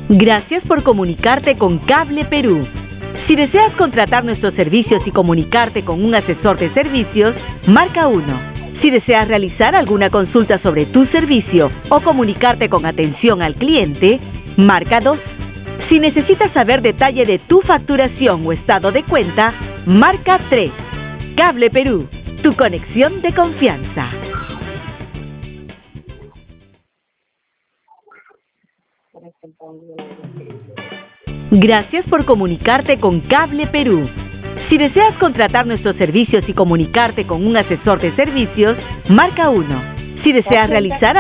Gracias por comunicarte con Cable Perú. Si deseas contratar nuestros servicios y comunicarte con un asesor de servicios, marca 1. Si deseas realizar alguna consulta sobre tu servicio o comunicarte con atención al cliente, marca 2. Si necesitas saber detalle de tu facturación o estado de cuenta, marca 3. Cable Perú, tu conexión de confianza. Gracias por comunicarte con Cable Perú. Si deseas contratar nuestros servicios y comunicarte con un asesor de servicios, marca 1. Si deseas realizar